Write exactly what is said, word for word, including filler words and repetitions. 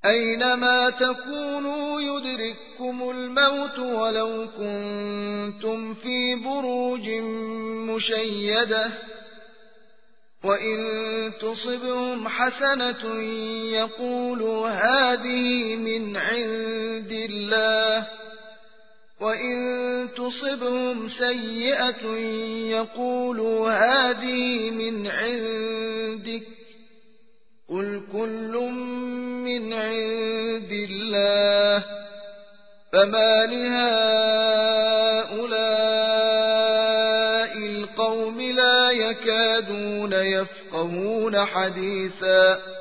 أينما تكونوا يدرككم الموت ولو كنتم في بروج مشيدة وإن تصبهم حسنة يقولوا هذه من عند الله وإن تصبهم سيئة يقولوا هذه من عندك قل كل من عند الله فما لهؤلاء القوم لا يكادون يفقهون حديثا